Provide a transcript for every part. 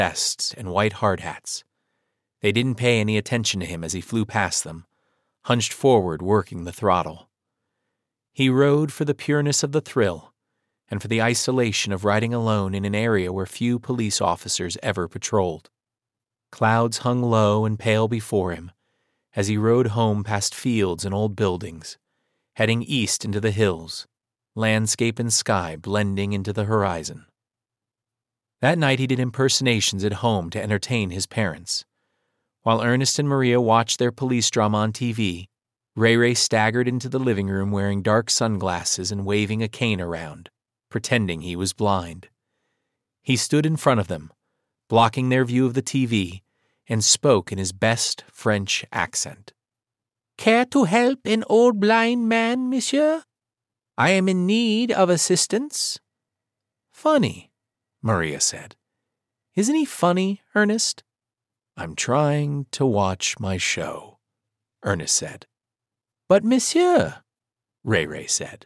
vests and white hard hats. They didn't pay any attention to him as he flew past them, hunched forward working the throttle. He rode for the pureness of the thrill and for the isolation of riding alone in an area where few police officers ever patrolled. Clouds hung low and pale before him as he rode home past fields and old buildings, heading east into the hills, landscape and sky blending into the horizon. That night he did impersonations at home to entertain his parents. While Ernest and Maria watched their police drama on TV, Ray Ray staggered into the living room wearing dark sunglasses and waving a cane around, pretending he was blind. He stood in front of them, blocking their view of the TV, and spoke in his best French accent. "Care to help an old blind man, monsieur? I am in need of assistance." "Funny," Maria said. "Isn't he funny, Ernest?" "I'm trying to watch my show," Ernest said. "But monsieur," Ray Ray said.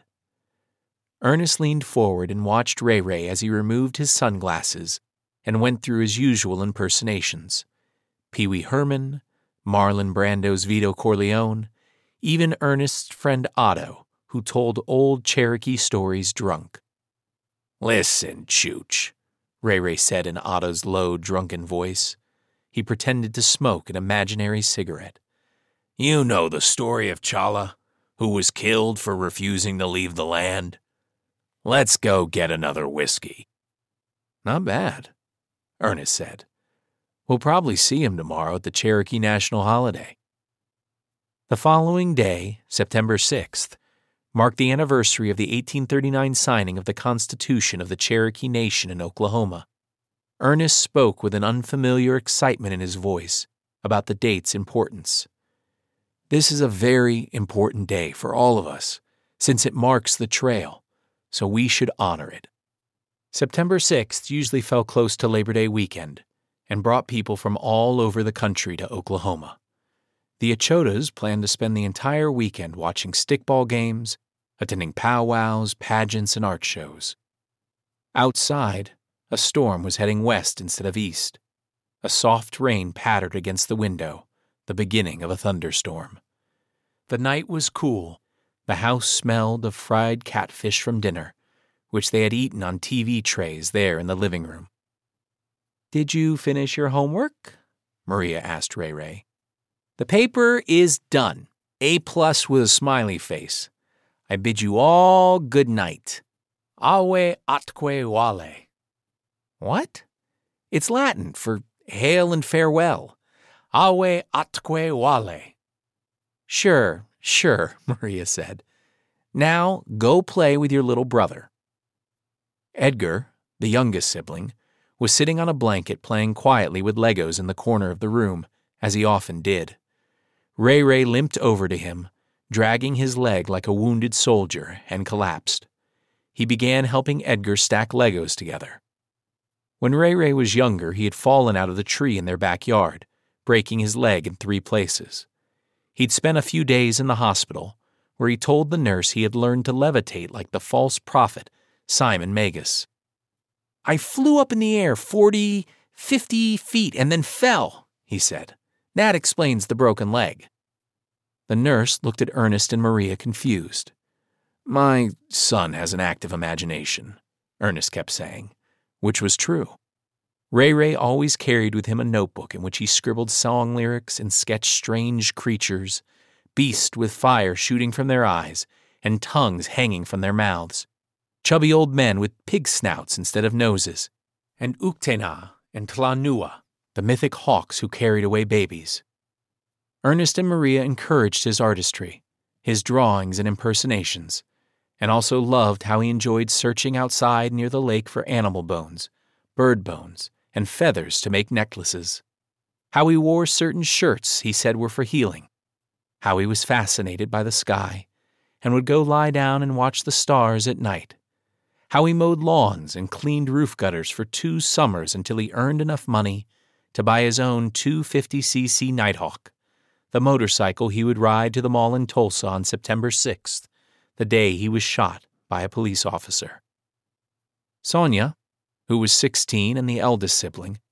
Ernest leaned forward and watched Ray Ray as he removed his sunglasses and went through his usual impersonations. Pee Wee Herman, Marlon Brando's Vito Corleone, even Ernest's friend Otto, who told old Cherokee stories drunk. "Listen, Chooch," Ray Ray said in Otto's low, drunken voice. He pretended to smoke an imaginary cigarette. "You know the story of Chala, who was killed for refusing to leave the land? Let's go get another whiskey." "Not bad," Ernest said. "We'll probably see him tomorrow at the Cherokee National Holiday." The following day, September 6th, marked the anniversary of the 1839 signing of the Constitution of the Cherokee Nation in Oklahoma. Ernest spoke with an unfamiliar excitement in his voice about the date's importance. "This is a very important day for all of us, since it marks the trail, so we should honor it." September 6th usually fell close to Labor Day weekend and brought people from all over the country to Oklahoma. The Achotas planned to spend the entire weekend watching stickball games, attending powwows, pageants, and art shows. Outside, a storm was heading west instead of east. A soft rain pattered against the window, the beginning of a thunderstorm. The night was cool. The house smelled of fried catfish from dinner, which they had eaten on TV trays there in the living room. "Did you finish your homework?" Maria asked Ray Ray. "The paper is done. A+ with a smiley face. I bid you all good night. Awe atque vale." "What?" "It's Latin for hail and farewell. Awe atque vale." Sure, Maria said. "Now go play with your little brother." Edgar, the youngest sibling, was sitting on a blanket playing quietly with Legos in the corner of the room, as he often did. Ray Ray limped over to him, dragging his leg like a wounded soldier, and collapsed. He began helping Edgar stack Legos together. When Ray Ray was younger, he had fallen out of the tree in their backyard, breaking his leg in 3 places. He'd spent a few days in the hospital, where he told the nurse he had learned to levitate like the false prophet, Simon Magus. "I flew up in the air 40, 50 feet and then fell," he said. "That explains the broken leg." The nurse looked at Ernest and Maria confused. "My son has an active imagination," Ernest kept saying, which was true. Ray Ray always carried with him a notebook in which he scribbled song lyrics and sketched strange creatures, beasts with fire shooting from their eyes and tongues hanging from their mouths, chubby old men with pig snouts instead of noses, and Uktena and Tlanua, the mythic hawks who carried away babies. Ernest and Maria encouraged his artistry, his drawings and impersonations, and also loved how he enjoyed searching outside near the lake for animal bones, bird bones, and feathers to make necklaces. How he wore certain shirts he said were for healing. How he was fascinated by the sky and would go lie down and watch the stars at night. How he mowed lawns and cleaned roof gutters for 2 summers until he earned enough money to buy his own 250cc Nighthawk, the motorcycle he would ride to the mall in Tulsa on September 6th, the day he was shot by a police officer. Sonia, who was 16 and the eldest sibling,